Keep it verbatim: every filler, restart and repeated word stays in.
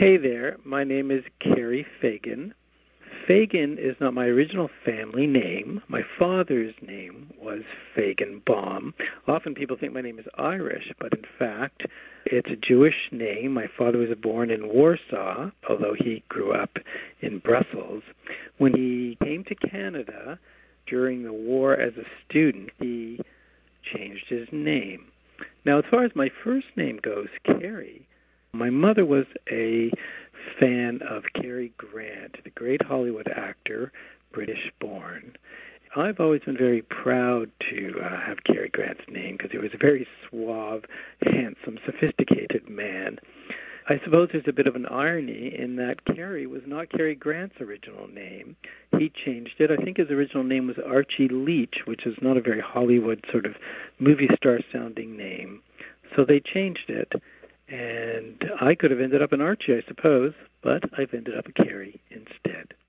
Hey there, my name is Carrie Fagan. Fagan is not my original family name. My father's name was Fagenbaum. Often people think my name is Irish, but in fact, it's a Jewish name. My father was born in Warsaw, although he grew up in Brussels. When he came to Canada during the war as a student, he changed his name. Now, as far as my first name goes, Carrie, my mother was a fan of Cary Grant, the great Hollywood actor, British-born. I've always been very proud to uh, have Cary Grant's name because he was a very suave, handsome, sophisticated man. I suppose there's a bit of an irony in that Cary was not Cary Grant's original name. He changed it. I think his original name was Archie Leach, which is not a very Hollywood sort of movie star-sounding name. So they changed it. And I could have ended up an Archie, I suppose, but I've ended up a Cary instead.